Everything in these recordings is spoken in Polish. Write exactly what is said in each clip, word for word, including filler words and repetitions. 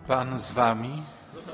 Pan z wami.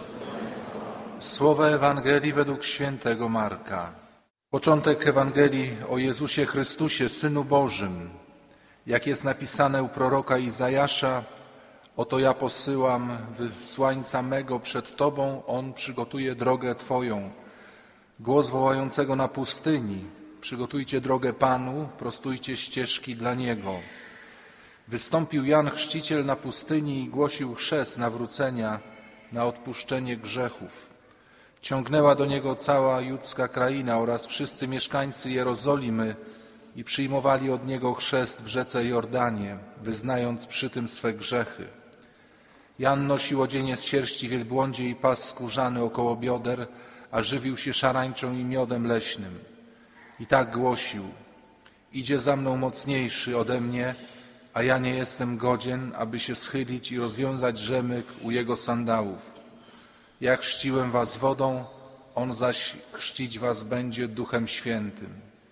Słowa Ewangelii według świętego Marka. Początek Ewangelii o Jezusie Chrystusie, Synu Bożym. Jak jest napisane u proroka Izajasza: oto ja posyłam wysłańca mego przed Tobą, On przygotuje drogę Twoją. Głos wołającego na pustyni: przygotujcie drogę Panu, prostujcie ścieżki dla Niego. Wystąpił Jan Chrzciciel na pustyni i głosił chrzest nawrócenia na odpuszczenie grzechów. Ciągnęła do Niego cała judzka kraina oraz wszyscy mieszkańcy Jerozolimy i przyjmowali od Niego chrzest w rzece Jordanie, wyznając przy tym swe grzechy. Jan nosił odzienie z sierści wielbłądzie i pas skórzany około bioder, a żywił się szarańczą i miodem leśnym. I tak głosił: idzie za mną mocniejszy ode mnie, a ja nie jestem godzien, aby się schylić i rozwiązać rzemyk u jego sandałów. Ja chrzciłem was wodą, on zaś chrzcić was będzie Duchem Świętym.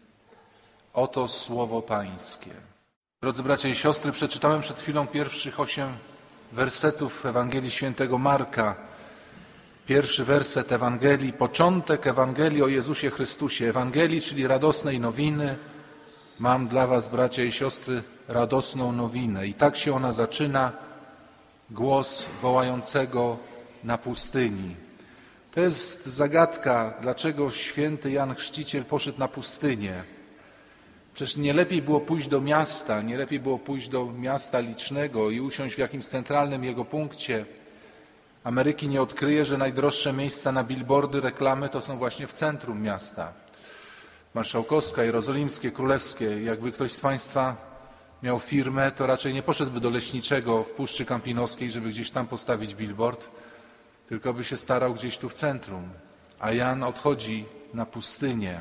Oto słowo Pańskie. Drodzy bracia i siostry, przeczytałem przed chwilą pierwszych osiem wersetów Ewangelii świętego Marka. Pierwszy werset Ewangelii, początek Ewangelii o Jezusie Chrystusie. Ewangelii, czyli radosnej nowiny. Mam dla was, bracia i siostry, radosną nowinę. I tak się ona zaczyna. Głos wołającego na pustyni. To jest zagadka, dlaczego święty Jan Chrzciciel poszedł na pustynię. Przecież nie lepiej było pójść do miasta, nie lepiej było pójść do miasta licznego i usiąść w jakimś centralnym jego punkcie. Ameryki nie odkryje, że najdroższe miejsca na billboardy, reklamy to są właśnie w centrum miasta. Marszałkowska, Jerozolimskie, Królewskie. Jakby ktoś z Państwa miał firmę, to raczej nie poszedłby do leśniczego w Puszczy Kampinoskiej, żeby gdzieś tam postawić billboard, tylko by się starał gdzieś tu w centrum. A Jan odchodzi na pustynię.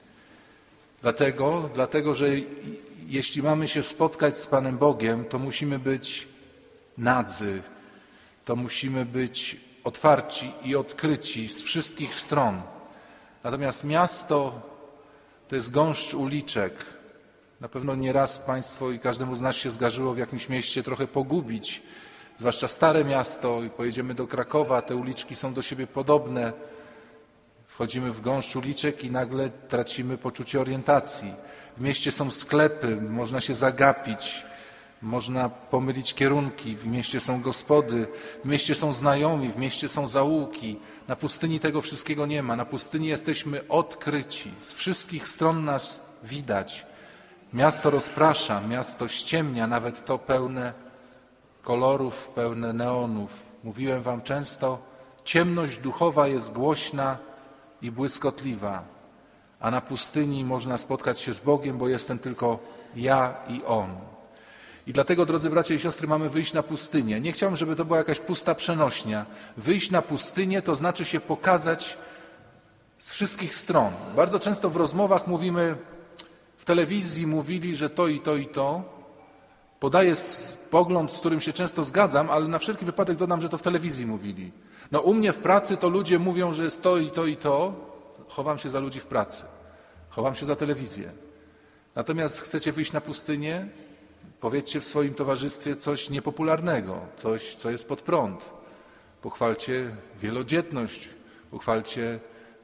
Dlatego, dlatego, że jeśli mamy się spotkać z Panem Bogiem, to musimy być nadzy, to musimy być otwarci i odkryci z wszystkich stron. Natomiast miasto to jest gąszcz uliczek. Na pewno nieraz Państwo i każdemu z nas się zdarzyło w jakimś mieście trochę pogubić, zwłaszcza stare miasto, i pojedziemy do Krakowa, te uliczki są do siebie podobne. Wchodzimy w gąszcz uliczek i nagle tracimy poczucie orientacji. W mieście są sklepy, można się zagapić, można pomylić kierunki, w mieście są gospody, w mieście są znajomi, w mieście są zaułki. Na pustyni tego wszystkiego nie ma. Na pustyni jesteśmy odkryci. Z wszystkich stron nas widać. Miasto rozprasza, miasto ściemnia, nawet to pełne kolorów, pełne neonów. Mówiłem wam często, ciemność duchowa jest głośna i błyskotliwa, a na pustyni można spotkać się z Bogiem, bo jestem tylko ja i On. I dlatego, drodzy bracia i siostry, mamy wyjść na pustynię. Nie chciałbym, żeby to była jakaś pusta przenośnia. Wyjść na pustynię to znaczy się pokazać z wszystkich stron. Bardzo często w rozmowach mówimy, w telewizji mówili, że to i to i to. Podaję pogląd, z którym się często zgadzam, ale na wszelki wypadek dodam, że to w telewizji mówili. No u mnie w pracy to ludzie mówią, że jest to i to i to. Chowam się za ludzi w pracy. Chowam się za telewizję. Natomiast chcecie wyjść na pustynię? Powiedzcie w swoim towarzystwie coś niepopularnego, coś, co jest pod prąd. Pochwalcie wielodzietność, pochwalcie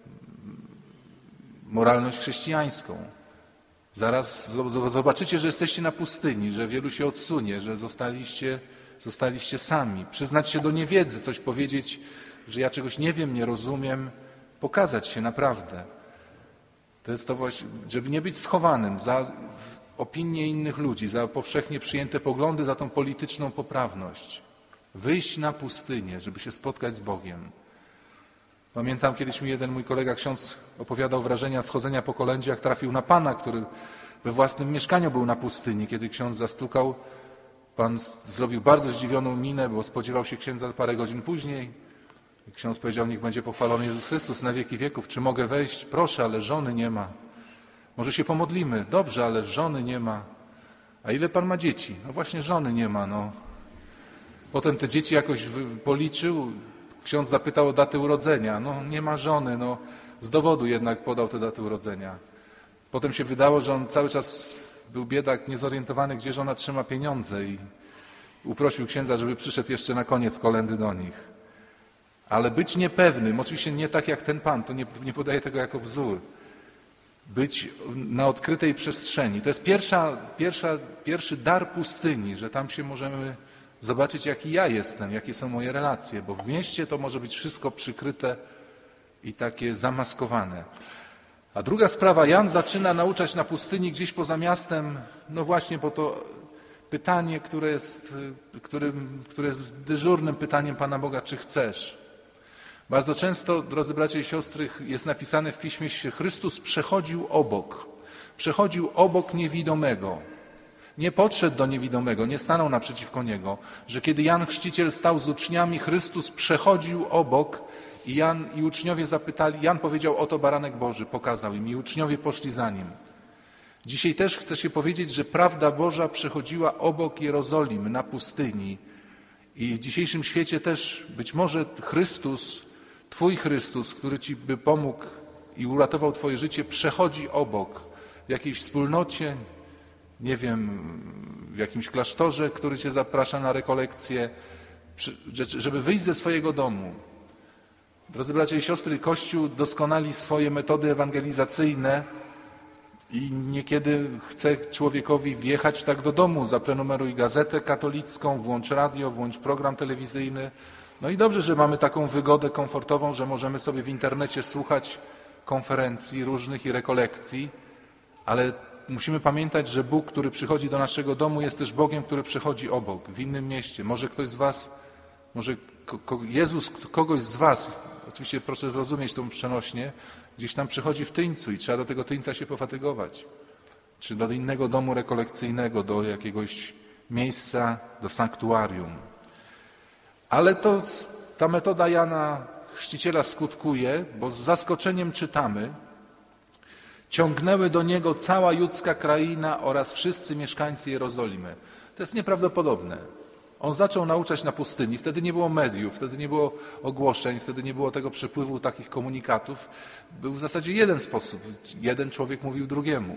moralność chrześcijańską. Zaraz zobaczycie, że jesteście na pustyni, że wielu się odsunie, że zostaliście, zostaliście sami. Przyznać się do niewiedzy, coś powiedzieć, że ja czegoś nie wiem, nie rozumiem, pokazać się naprawdę. To jest to właśnie, żeby nie być schowanym za opinie innych ludzi, za powszechnie przyjęte poglądy, za tą polityczną poprawność. Wyjść na pustynię, żeby się spotkać z Bogiem. Pamiętam, kiedyś mi jeden mój kolega ksiądz opowiadał wrażenia schodzenia po kolędzie, jak trafił na pana, który we własnym mieszkaniu był na pustyni. Kiedy ksiądz zastukał, pan zrobił bardzo zdziwioną minę, bo spodziewał się księdza parę godzin później. I ksiądz powiedział: niech będzie pochwalony Jezus Chrystus na wieki wieków. Czy mogę wejść? Proszę, ale żony nie ma. Może się pomodlimy? Dobrze, ale żony nie ma. A ile pan ma dzieci? No właśnie żony nie ma. No. Potem te dzieci jakoś policzył. Ksiądz zapytał o datę urodzenia. No nie ma żony. No, z dowodu jednak podał tę datę urodzenia. Potem się wydało, że on cały czas był biedak niezorientowany, gdzie żona trzyma pieniądze. I uprosił księdza, żeby przyszedł jeszcze na koniec kolędy do nich. Ale być niepewnym, oczywiście nie tak jak ten pan, to nie, nie podaję tego jako wzór. Być na odkrytej przestrzeni. To jest pierwsza, pierwsza, pierwszy dar pustyni, że tam się możemy zobaczyć, jaki ja jestem, jakie są moje relacje, bo w mieście to może być wszystko przykryte i takie zamaskowane. A druga sprawa, Jan zaczyna nauczać na pustyni gdzieś poza miastem, no właśnie, bo to pytanie, które jest, którym, które jest dyżurnym pytaniem Pana Boga, czy chcesz? Bardzo często, drodzy bracia i siostry, jest napisane w Piśmie, że Chrystus przechodził obok. Przechodził obok niewidomego. Nie podszedł do niewidomego, nie stanął naprzeciwko niego. Że kiedy Jan Chrzciciel stał z uczniami, Chrystus przechodził obok i Jan i uczniowie zapytali, Jan powiedział, oto baranek Boży, pokazał im i uczniowie poszli za nim. Dzisiaj też chce się powiedzieć, że prawda Boża przechodziła obok Jerozolimy na pustyni. I w dzisiejszym świecie też być może Chrystus, Twój Chrystus, który Ci by pomógł i uratował Twoje życie, przechodzi obok w jakiejś wspólnocie, nie wiem, w jakimś klasztorze, który Cię zaprasza na rekolekcję, żeby wyjść ze swojego domu. Drodzy bracia i siostry, Kościół doskonali swoje metody ewangelizacyjne i niekiedy chce człowiekowi wjechać tak do domu, zaprenumeruj gazetę katolicką, włącz radio, włącz program telewizyjny. No i dobrze, że mamy taką wygodę komfortową, że możemy sobie w internecie słuchać konferencji różnych i rekolekcji, ale musimy pamiętać, że Bóg, który przychodzi do naszego domu, jest też Bogiem, który przychodzi obok, w innym mieście. Może ktoś z was, może Jezus kogoś z was, oczywiście proszę zrozumieć tą przenośnie, gdzieś tam przychodzi w Tyńcu i trzeba do tego Tyńca się pofatygować. Czy do innego domu rekolekcyjnego, do jakiegoś miejsca, do sanktuarium. Ale to, ta metoda Jana Chrzciciela skutkuje, bo z zaskoczeniem czytamy, ciągnęły do niego cała judzka kraina oraz wszyscy mieszkańcy Jerozolimy. To jest nieprawdopodobne. On zaczął nauczać na pustyni, wtedy nie było mediów, wtedy nie było ogłoszeń, wtedy nie było tego przepływu takich komunikatów. Był w zasadzie jeden sposób. Jeden człowiek mówił drugiemu.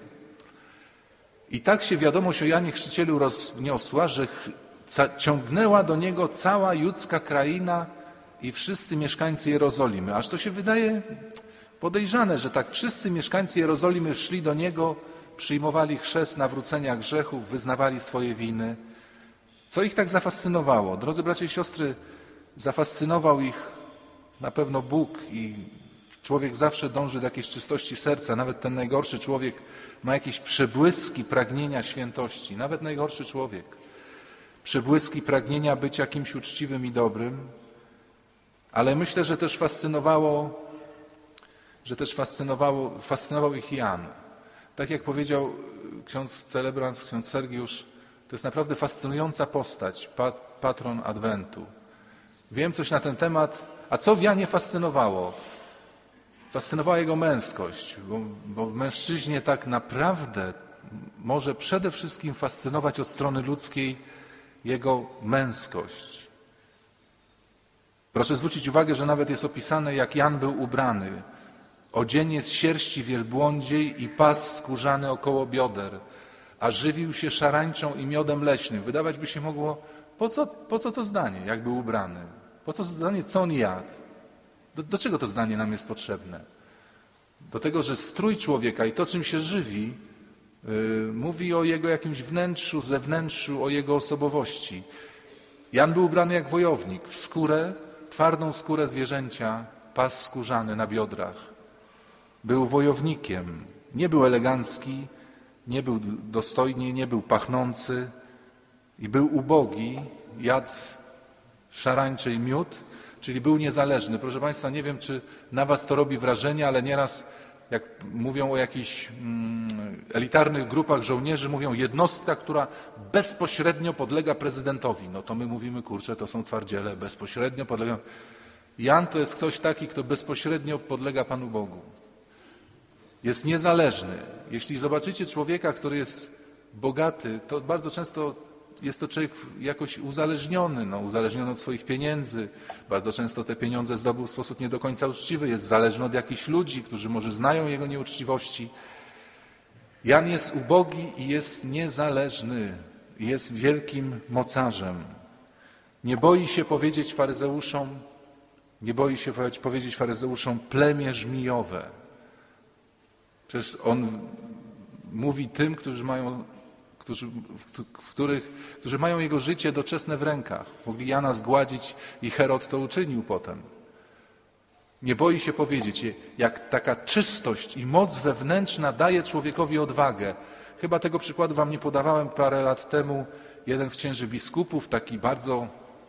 I tak się wiadomość o Janie Chrzcicielu rozniosła, że ciągnęła do niego cała judzka kraina i wszyscy mieszkańcy Jerozolimy. Aż to się wydaje podejrzane, że tak wszyscy mieszkańcy Jerozolimy szli do niego, przyjmowali chrzest nawrócenia grzechów, wyznawali swoje winy. Co ich tak zafascynowało? Drodzy bracia i siostry, zafascynował ich na pewno Bóg i człowiek zawsze dąży do jakiejś czystości serca. Nawet ten najgorszy człowiek ma jakieś przebłyski pragnienia świętości. Nawet najgorszy człowiek. Przebłyski pragnienia bycia kimś uczciwym i dobrym. Ale myślę, że też fascynowało, że też fascynowało, fascynował ich Jan. Tak jak powiedział ksiądz celebrant, ksiądz Sergiusz, to jest naprawdę fascynująca postać, patron Adwentu. Wiem coś na ten temat, a co w Janie fascynowało? Fascynowała jego męskość, bo, bo w mężczyźnie tak naprawdę może przede wszystkim fascynować od strony ludzkiej jego męskość. Proszę zwrócić uwagę, że nawet jest opisane, jak Jan był ubrany. Odzieniec sierści wielbłądziej i pas skórzany około bioder, a żywił się szarańczą i miodem leśnym. Wydawać by się mogło, po co, po co to zdanie, jak był ubrany? Po co to zdanie, co on jadł? Do, do czego to zdanie nam jest potrzebne? Do tego, że strój człowieka i to, czym się żywi, yy, mówi o jego jakimś wnętrzu, zewnętrzu, o jego osobowości. Jan był ubrany jak wojownik, w skórę, twardą skórę zwierzęcia, pas skórzany na biodrach. Był wojownikiem, nie był elegancki, nie był dostojny, nie był pachnący i był ubogi, jadł szarańczy i miód, czyli był niezależny. Proszę Państwa, nie wiem, czy na Was to robi wrażenie, ale nieraz jak mówią o jakichś mm, elitarnych grupach żołnierzy, mówią jednostka, która bezpośrednio podlega prezydentowi. No to my mówimy, kurczę, to są twardziele, bezpośrednio podlegają. Jan to jest ktoś taki, kto bezpośrednio podlega Panu Bogu. Jest niezależny. Jeśli zobaczycie człowieka, który jest bogaty, to bardzo często jest to człowiek jakoś uzależniony, no, uzależniony od swoich pieniędzy. Bardzo często te pieniądze zdobył w sposób nie do końca uczciwy. Jest zależny od jakichś ludzi, którzy może znają jego nieuczciwości. Jan jest ubogi i jest niezależny. i jest wielkim mocarzem. Nie boi się powiedzieć faryzeuszom, nie boi się powiedzieć faryzeuszom plemię żmijowe. Przecież on mówi tym, którzy mają, którzy, w których, którzy mają jego życie doczesne w rękach. Mogli Jana zgładzić i Herod to uczynił potem. Nie boi się powiedzieć, jak taka czystość i moc wewnętrzna daje człowiekowi odwagę. Chyba tego przykładu wam nie podawałem parę lat temu. Jeden z księży biskupów, taki bardzo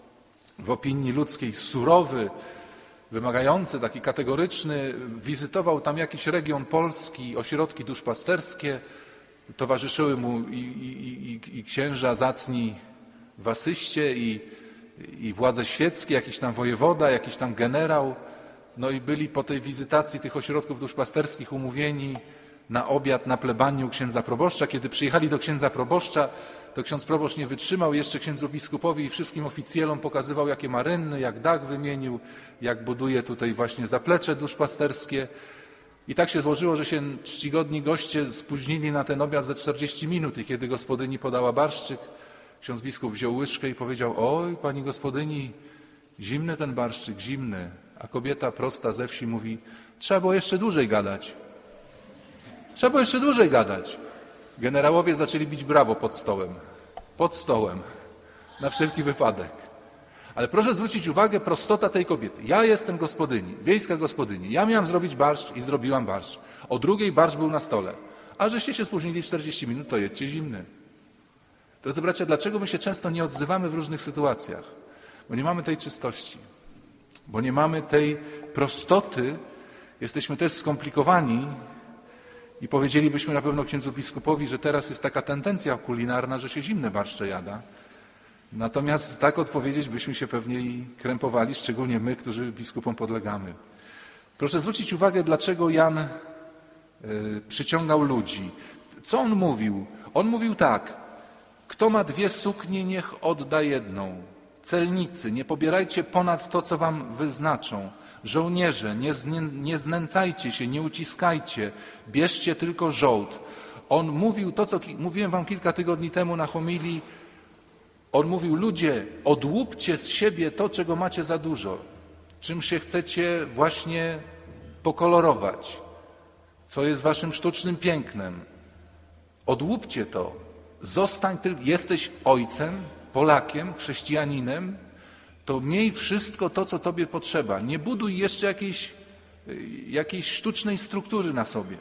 w opinii ludzkiej surowy, wymagający, taki kategoryczny, wizytował tam jakiś region Polski, ośrodki duszpasterskie, towarzyszyły mu i, i, i, i księża zacni w asyście i, i władze świeckie, jakiś tam wojewoda, jakiś tam generał. No i byli po tej wizytacji tych ośrodków duszpasterskich umówieni na obiad na plebanii u księdza proboszcza. Kiedy przyjechali do księdza proboszcza, to ksiądz proboszcz nie wytrzymał, jeszcze księdzu biskupowi i wszystkim oficjelom pokazywał, jakie ma rynny, jak dach wymienił, jak buduje tutaj właśnie zaplecze duszpasterskie. I tak się złożyło, że się czcigodni goście spóźnili na ten obiad ze czterdzieści minut i kiedy gospodyni podała barszczyk, ksiądz biskup wziął łyżkę i powiedział: oj, pani gospodyni, zimny ten barszczyk, zimny. A kobieta prosta ze wsi mówi: trzeba było jeszcze dłużej gadać. Trzeba było jeszcze dłużej gadać. Generałowie zaczęli bić brawo pod stołem. Pod stołem. Na wszelki wypadek. Ale proszę zwrócić uwagę, prostota tej kobiety. Ja jestem gospodyni, wiejska gospodyni. Ja miałam zrobić barszcz i zrobiłam barszcz. O drugiej barszcz był na stole. A żeście się spóźnili czterdzieści minut, to jedźcie zimny. Drodzy bracia, dlaczego my się często nie odzywamy w różnych sytuacjach? Bo nie mamy tej czystości. Bo nie mamy tej prostoty. Jesteśmy też skomplikowani i powiedzielibyśmy na pewno księdzu biskupowi, że teraz jest taka tendencja kulinarna, że się zimne barszcze jada. Natomiast tak odpowiedzieć byśmy się pewnie i krępowali, szczególnie my, którzy biskupom podlegamy. Proszę zwrócić uwagę, dlaczego Jan y, przyciągał ludzi. Co on mówił? On mówił tak: kto ma dwie suknie, niech odda jedną. Celnicy, nie pobierajcie ponad to, co wam wyznaczą. Żołnierze, nie, znie, nie znęcajcie się, nie uciskajcie, bierzcie tylko żołd. On mówił to, co ki- mówiłem wam kilka tygodni temu na homilii. On mówił: ludzie, odłupcie z siebie to, czego macie za dużo, czym się chcecie właśnie pokolorować, co jest waszym sztucznym pięknem. Odłupcie to. Zostań tylko, jesteś ojcem, Polakiem, chrześcijaninem, to miej wszystko to, co tobie potrzeba. Nie buduj jeszcze jakiejś, jakiejś sztucznej struktury na sobie.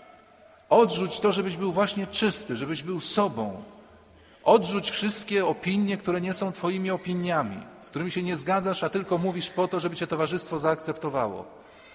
Odrzuć to, żebyś był właśnie czysty, żebyś był sobą. Odrzuć wszystkie opinie, które nie są twoimi opiniami, z którymi się nie zgadzasz, a tylko mówisz po to, żeby cię towarzystwo zaakceptowało.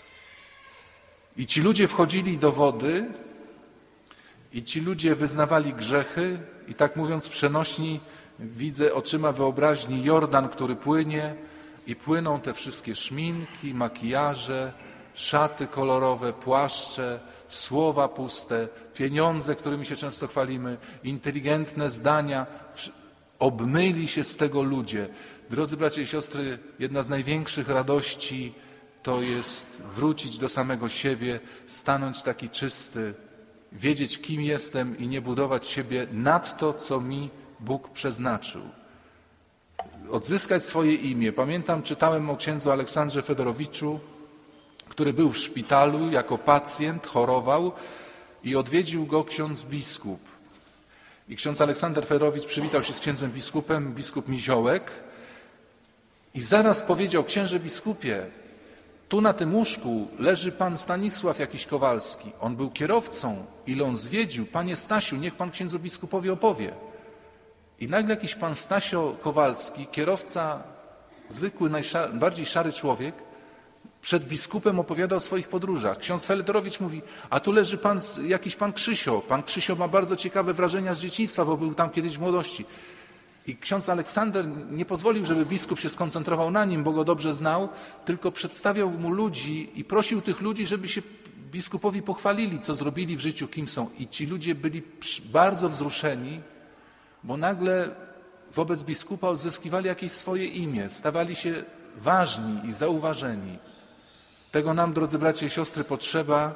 I ci ludzie wchodzili do wody i ci ludzie wyznawali grzechy i tak mówiąc w przenośni widzę oczyma wyobraźni Jordan, który płynie i płyną te wszystkie szminki, makijaże, szaty kolorowe, płaszcze, słowa puste, pieniądze, którymi się często chwalimy, inteligentne zdania. Obmyli się z tego ludzie. Drodzy bracia i siostry, jedna z największych radości to jest wrócić do samego siebie, stanąć taki czysty, wiedzieć, kim jestem i nie budować siebie nad to, co mi Bóg przeznaczył. Odzyskać swoje imię. Pamiętam, czytałem o księdzu Aleksandrze Fedorowiczu, który był w szpitalu jako pacjent, chorował i odwiedził go ksiądz biskup. I ksiądz Aleksander Fedorowicz przywitał się z księdzem biskupem, biskup Miziołek i zaraz powiedział: księże biskupie, tu na tym łóżku leży pan Stanisław jakiś Kowalski. On był kierowcą, ile on zwiedził. Panie Stasiu, niech pan księdzu biskupowi opowie. I nagle jakiś pan Stasio Kowalski, kierowca, zwykły, najbardziej szary człowiek, przed biskupem opowiada o swoich podróżach. Ksiądz Fedorowicz mówi: a tu leży pan, jakiś pan Krzysio. Pan Krzysio ma bardzo ciekawe wrażenia z dzieciństwa, bo był tam kiedyś w młodości. I ksiądz Aleksander nie pozwolił, żeby biskup się skoncentrował na nim, bo go dobrze znał, tylko przedstawiał mu ludzi i prosił tych ludzi, żeby się biskupowi pochwalili, co zrobili w życiu, kim są. I ci ludzie byli bardzo wzruszeni, bo nagle wobec biskupa odzyskiwali jakieś swoje imię, stawali się ważni i zauważeni. Tego nam, drodzy bracia i siostry, potrzeba,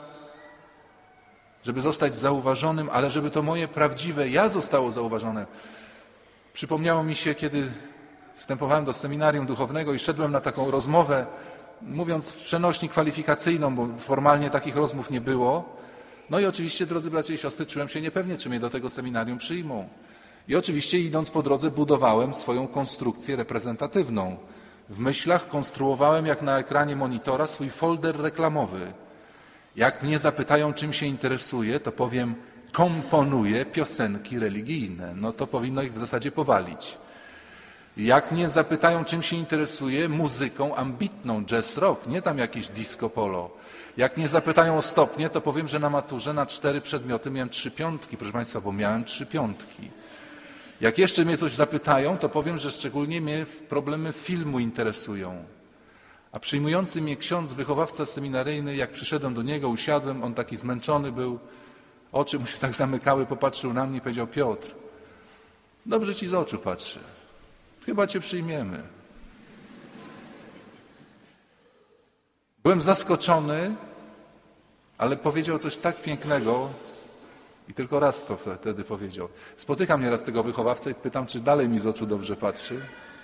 żeby zostać zauważonym, ale żeby to moje prawdziwe ja zostało zauważone. Przypomniało mi się, kiedy wstępowałem do seminarium duchownego i szedłem na taką rozmowę, mówiąc w przenośni kwalifikacyjną, bo formalnie takich rozmów nie było. No i oczywiście, drodzy bracia i siostry, czułem się niepewnie, czy mnie do tego seminarium przyjmą. I oczywiście, idąc po drodze, budowałem swoją konstrukcję reprezentatywną. W myślach konstruowałem, jak na ekranie monitora, swój folder reklamowy. Jak mnie zapytają, czym się interesuję, to powiem, komponuję piosenki religijne. No to powinno ich w zasadzie powalić. Jak mnie zapytają, czym się interesuję, muzyką ambitną, jazz rock, nie tam jakieś disco polo. Jak mnie zapytają o stopnie, to powiem, że na maturze na cztery przedmioty miałem trzy piątki, proszę Państwa, bo miałem trzy piątki. Jak jeszcze mnie coś zapytają, to powiem, że szczególnie mnie problemy filmu interesują. A przyjmujący mnie ksiądz, wychowawca seminaryjny, jak przyszedłem do niego, usiadłem, on taki zmęczony był, oczy mu się tak zamykały, popatrzył na mnie i powiedział: Piotr, dobrze ci z oczu patrzy, chyba cię przyjmiemy. Byłem zaskoczony, ale powiedział coś tak pięknego i tylko raz to wtedy powiedział. Spotykam nieraz tego wychowawcę i pytam, czy dalej mi z oczu dobrze patrzy.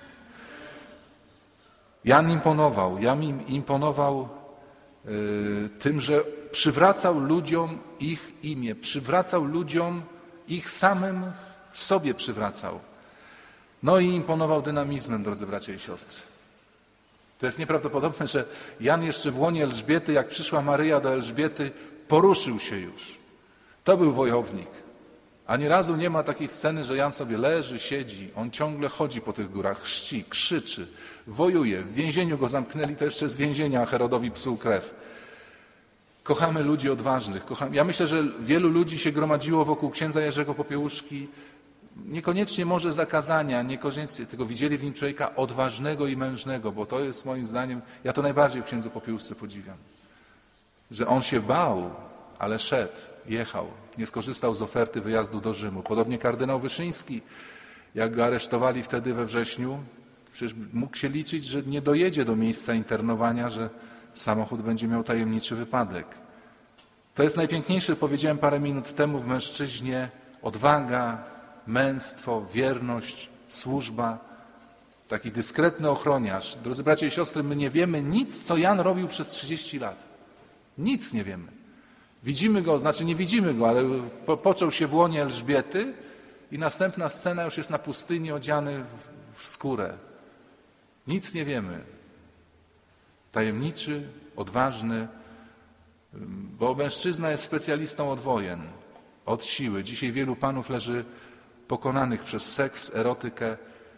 Jan imponował. Jan im imponował y, tym, że przywracał ludziom ich imię, przywracał ludziom ich samym sobie przywracał. No i imponował dynamizmem, drodzy bracia i siostry. To jest nieprawdopodobne, że Jan jeszcze w łonie Elżbiety, jak przyszła Maryja do Elżbiety, poruszył się już. To był wojownik. Ani razu nie ma takiej sceny, że Jan sobie leży, siedzi. On ciągle chodzi po tych górach, chrzci, krzyczy, wojuje. W więzieniu go zamknęli, to jeszcze z więzienia Herodowi psuł krew. Kochamy ludzi odważnych. Kochamy. Ja myślę, że wielu ludzi się gromadziło wokół księdza Jerzego Popiełuszki, niekoniecznie może zakazania, niekoniecznie, tylko widzieli w nim człowieka odważnego i mężnego, bo to jest moim zdaniem, ja to najbardziej w księdzu Popiełuszce podziwiam, że on się bał, ale szedł, jechał, nie skorzystał z oferty wyjazdu do Rzymu. Podobnie kardynał Wyszyński, jak go aresztowali wtedy we wrześniu, przecież mógł się liczyć, że nie dojedzie do miejsca internowania, że samochód będzie miał tajemniczy wypadek. To jest najpiękniejsze, powiedziałem parę minut temu, w mężczyźnie odwaga, męstwo, wierność, służba, taki dyskretny ochroniarz. Drodzy bracia i siostry, my nie wiemy nic, co Jan robił przez trzydzieści lat. Nic nie wiemy. Widzimy go, znaczy nie widzimy go, ale po, począł się w łonie Elżbiety i następna scena już jest na pustyni, odziany w, w skórę. Nic nie wiemy. Tajemniczy, odważny, bo mężczyzna jest specjalistą od wojen, od siły. Dzisiaj wielu panów leży pokonanych przez seks, erotykę.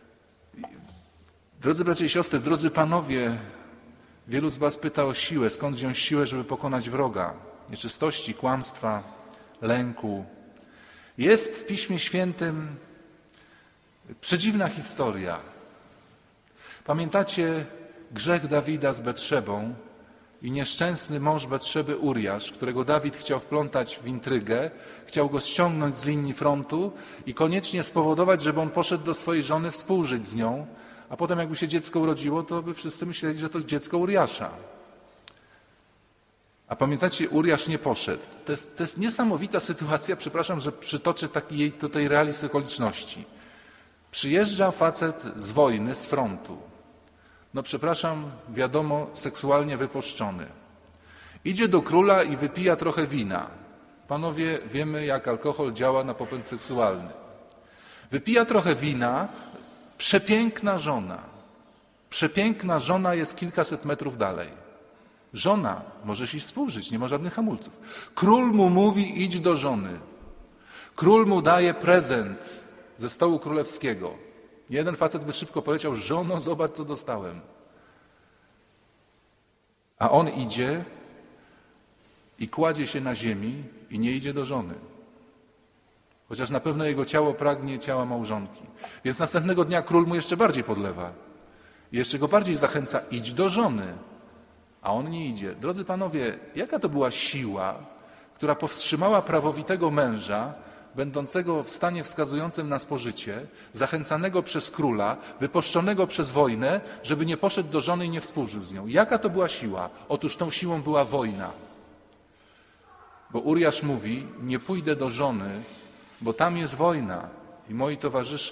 Drodzy bracia i siostry, drodzy panowie, wielu z was pyta o siłę. Skąd wziąć siłę, żeby pokonać wroga? Nieczystości, kłamstwa, lęku. Jest w Piśmie Świętym przedziwna historia. Pamiętacie grzech Dawida z Betszebą i nieszczęsny mąż Betszeby Uriasz, którego Dawid chciał wplątać w intrygę, chciał go ściągnąć z linii frontu i koniecznie spowodować, żeby on poszedł do swojej żony współżyć z nią, a potem jakby się dziecko urodziło, to by wszyscy myśleli, że to dziecko Uriasza. A pamiętacie, Uriasz nie poszedł. To jest, to jest niesamowita sytuacja, przepraszam, że przytoczę taki jej tutaj realizm okoliczności. Przyjeżdża facet z wojny, z frontu. No przepraszam, wiadomo, seksualnie wypuszczony. Idzie do króla i wypija trochę wina. Panowie, wiemy, jak alkohol działa na popęd seksualny. Wypija trochę wina, przepiękna żona. Przepiękna żona jest kilkaset metrów dalej. Żona, możesz iść współżyć, nie ma żadnych hamulców. Król mu mówi, idź do żony. Król mu daje prezent ze stołu królewskiego. Jeden facet by szybko powiedział, żono, zobacz, co dostałem. A on idzie i kładzie się na ziemi i nie idzie do żony. Chociaż na pewno jego ciało pragnie ciała małżonki. Więc następnego dnia król mu jeszcze bardziej podlewa. I jeszcze go bardziej zachęca, idź do żony. A on nie idzie. Drodzy panowie, jaka to była siła, która powstrzymała prawowitego męża, będącego w stanie wskazującym na spożycie, zachęcanego przez króla, wypuszczonego przez wojnę, żeby nie poszedł do żony i nie współżył z nią. Jaka to była siła? Otóż tą siłą była wojna. Bo Uriasz mówi, nie pójdę do żony, bo tam jest wojna i moi towarzysze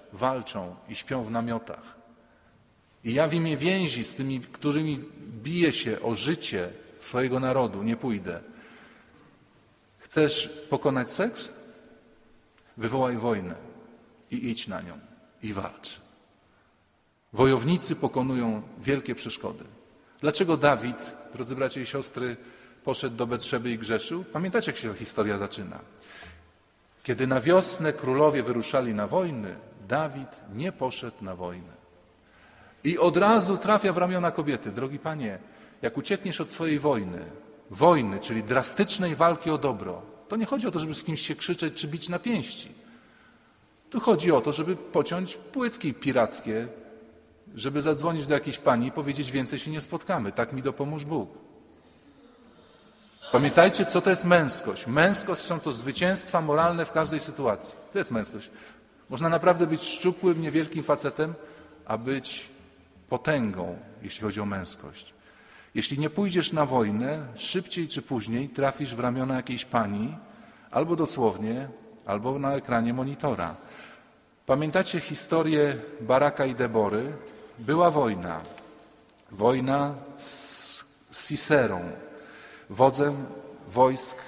walczą i śpią w namiotach. I ja w imię więzi z tymi, którymi biję się o życie swojego narodu, nie pójdę. Chcesz pokonać seks? Wywołaj wojnę i idź na nią i walcz. Wojownicy pokonują wielkie przeszkody. Dlaczego Dawid, drodzy bracia i siostry, poszedł do Betrzeby i grzeszył? Pamiętacie, jak się ta historia zaczyna? Kiedy na wiosnę królowie wyruszali na wojny, Dawid nie poszedł na wojnę. I od razu trafia w ramiona kobiety. Drogi panie, jak uciekniesz od swojej wojny, wojny, czyli drastycznej walki o dobro, to nie chodzi o to, żeby z kimś się krzyczeć czy bić na pięści. Tu chodzi o to, żeby pociąć płytki pirackie, żeby zadzwonić do jakiejś pani i powiedzieć: więcej się nie spotkamy, tak mi dopomóż Bóg. Pamiętajcie, co to jest męskość. Męskość są to zwycięstwa moralne w każdej sytuacji. To jest męskość. Można naprawdę być szczupłym, niewielkim facetem, a być potęgą, jeśli chodzi o męskość. Jeśli nie pójdziesz na wojnę, szybciej czy później trafisz w ramiona jakiejś pani, albo dosłownie, albo na ekranie monitora. Pamiętacie historię Baraka i Debory? Była wojna. Wojna z Siserą, wodzem wojsk.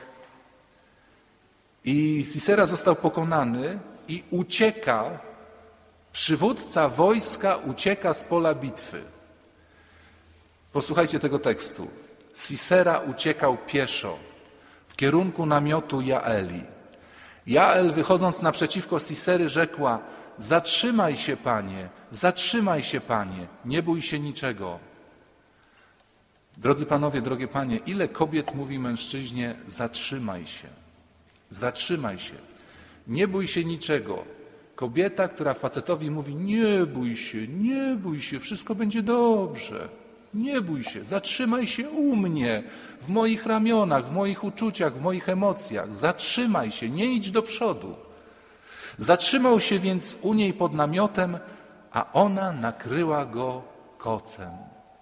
I Sisera został pokonany i ucieka, przywódca wojska ucieka z pola bitwy. Posłuchajcie tego tekstu. Sisera uciekał pieszo w kierunku namiotu Jaeli. Jael, wychodząc naprzeciwko Sisery, rzekła: zatrzymaj się, panie, zatrzymaj się, panie, nie bój się niczego. Drodzy panowie, drogie panie, ile kobiet mówi mężczyźnie: zatrzymaj się, zatrzymaj się, nie bój się niczego. Kobieta, która facetowi mówi: nie bój się, nie bój się, wszystko będzie dobrze. Nie bój się, zatrzymaj się u mnie, w moich ramionach, w moich uczuciach, w moich emocjach. Zatrzymaj się, nie idź do przodu. Zatrzymał się więc u niej pod namiotem, a ona nakryła go kocem.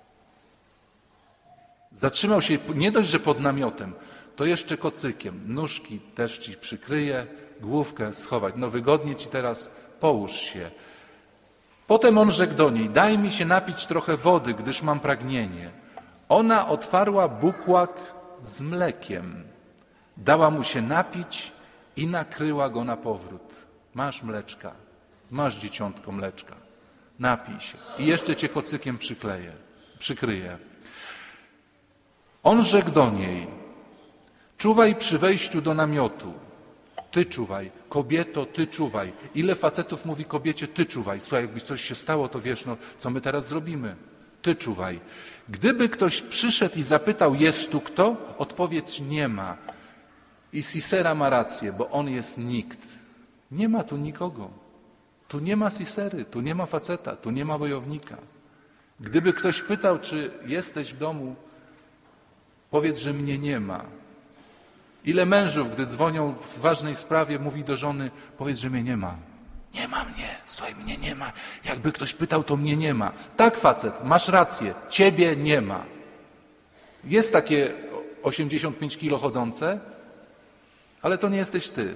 Zatrzymał się nie dość, że pod namiotem, to jeszcze kocykiem. Nóżki też ci przykryje, główkę schować. No wygodnie ci teraz, połóż się. Potem on rzekł do niej: daj mi się napić trochę wody, gdyż mam pragnienie. Ona otwarła bukłak z mlekiem, dała mu się napić i nakryła go na powrót. Masz mleczka, masz dzieciątko mleczka, napij się i jeszcze cię kocykiem przykleję, przykryję. On rzekł do niej: czuwaj przy wejściu do namiotu. Ty czuwaj, kobieto, ty czuwaj. Ile facetów mówi kobiecie: ty czuwaj. Słuchaj, jakby coś się stało, to wiesz, no co my teraz zrobimy? Ty czuwaj. Gdyby ktoś przyszedł i zapytał: jest tu kto? Odpowiedz: nie ma. I Sisera ma rację, bo on jest nikt. Nie ma tu nikogo. Tu nie ma Sisery, tu nie ma faceta, tu nie ma wojownika. Gdyby ktoś pytał, czy jesteś w domu, powiedz, że mnie nie ma. Ile mężów, gdy dzwonią w ważnej sprawie, mówi do żony: powiedz, że mnie nie ma. Nie ma mnie, słuchaj, mnie nie ma. Jakby ktoś pytał, to mnie nie ma. Tak, facet, masz rację, ciebie nie ma. Jest takie osiemdziesiąt pięć kilo chodzące, ale to nie jesteś ty.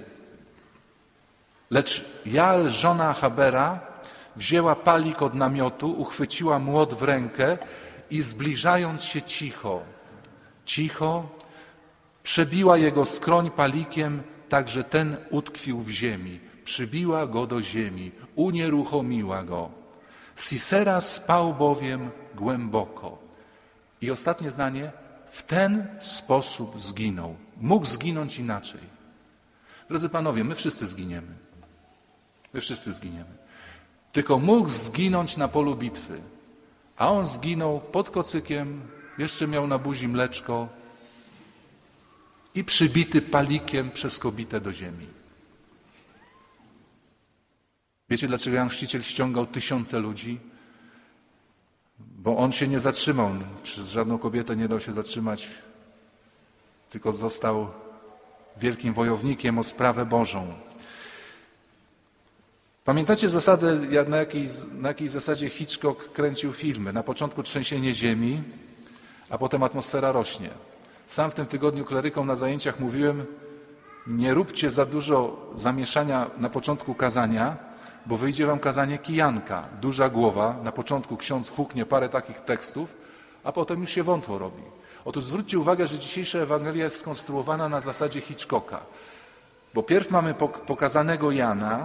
Lecz Jael, żona Habera, wzięła palik od namiotu, uchwyciła młot w rękę i zbliżając się cicho, cicho, przebiła jego skroń palikiem, tak że ten utkwił w ziemi. Przybiła go do ziemi, unieruchomiła go. Sisera spał bowiem głęboko. I ostatnie zdanie: w ten sposób zginął. Mógł zginąć inaczej. Drodzy panowie, my wszyscy zginiemy. My wszyscy zginiemy. Tylko mógł zginąć na polu bitwy. A on zginął pod kocykiem, jeszcze miał na buzi mleczko i przybity palikiem przez kobietę do ziemi. Wiecie, dlaczego Jan Chrzciciel ściągał tysiące ludzi? Bo on się nie zatrzymał. Przez żadną kobietę nie dał się zatrzymać, tylko został wielkim wojownikiem o sprawę Bożą. Pamiętacie zasadę, na jakiej, na jakiej zasadzie Hitchcock kręcił filmy? Na początku trzęsienie ziemi, a potem atmosfera rośnie. Sam w tym tygodniu klerykom na zajęciach mówiłem: nie róbcie za dużo zamieszania na początku kazania, bo wyjdzie wam kazanie kijanka, duża głowa, na początku ksiądz huknie parę takich tekstów, a potem już się wątło robi. Otóż zwróćcie uwagę, że dzisiejsza Ewangelia jest skonstruowana na zasadzie Hitchcocka, bo pierw mamy pokazanego Jana,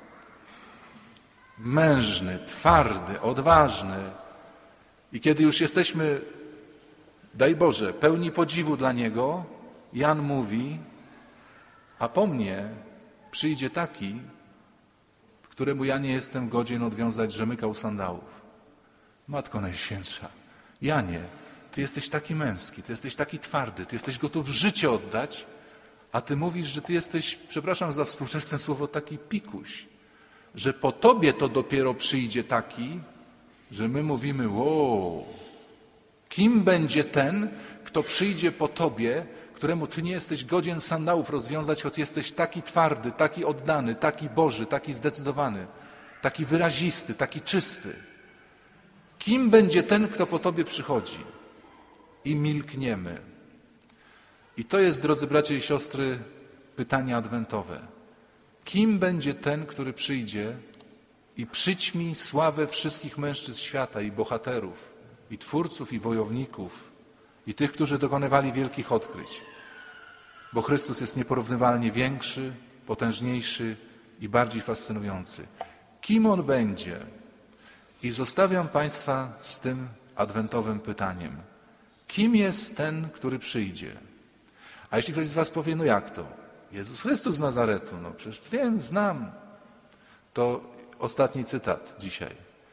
mężny, twardy, odważny, i kiedy już jesteśmy, daj Boże, pełni podziwu dla niego, Jan mówi, a po mnie przyjdzie taki, któremu ja nie jestem godzien odwiązać rzemyka u sandałów. Matko Najświętsza, Janie, ty jesteś taki męski, ty jesteś taki twardy, ty jesteś gotów życie oddać, a ty mówisz, że ty jesteś, przepraszam za współczesne słowo, taki pikuś, że po tobie to dopiero przyjdzie taki, że my mówimy, wow, kim będzie ten, kto przyjdzie po tobie, któremu ty nie jesteś godzien sandałów rozwiązać, choć jesteś taki twardy, taki oddany, taki Boży, taki zdecydowany, taki wyrazisty, taki czysty. Kim będzie ten, kto po tobie przychodzi? I milkniemy. I to jest, drodzy bracia i siostry, pytanie adwentowe. Kim będzie ten, który przyjdzie i przyćmi sławę wszystkich mężczyzn świata i bohaterów, i twórców, i wojowników, i tych, którzy dokonywali wielkich odkryć? Bo Chrystus jest nieporównywalnie większy, potężniejszy i bardziej fascynujący. Kim On będzie? I zostawiam Państwa z tym adwentowym pytaniem. Kim jest ten, który przyjdzie? A jeśli ktoś z Was powie, no jak to? Jezus Chrystus z Nazaretu, no przecież wiem, znam. To ostatni cytat dzisiaj.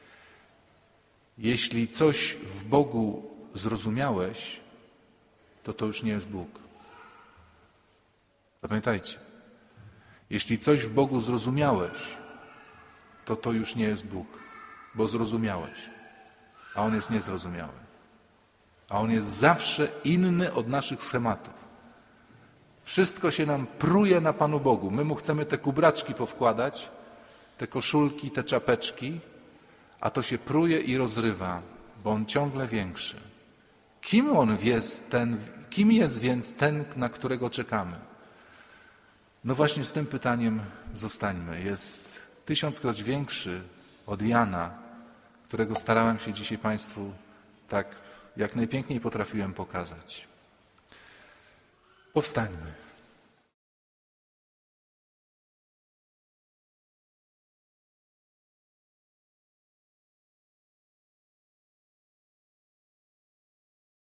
Jeśli coś w Bogu zrozumiałeś, to to już nie jest Bóg. Zapamiętajcie. Jeśli coś w Bogu zrozumiałeś, to to już nie jest Bóg, bo zrozumiałeś, a On jest niezrozumiały. A On jest zawsze inny od naszych schematów. Wszystko się nam pruje na Panu Bogu. My Mu chcemy te kubraczki powkładać, te koszulki, te czapeczki, a to się pruje i rozrywa, bo On ciągle większy. Kim On jest ten, kim jest więc ten, na którego czekamy? No właśnie z tym pytaniem zostańmy. Jest tysiąckroć większy od Jana, którego starałem się dzisiaj Państwu tak jak najpiękniej potrafiłem pokazać. Powstańmy.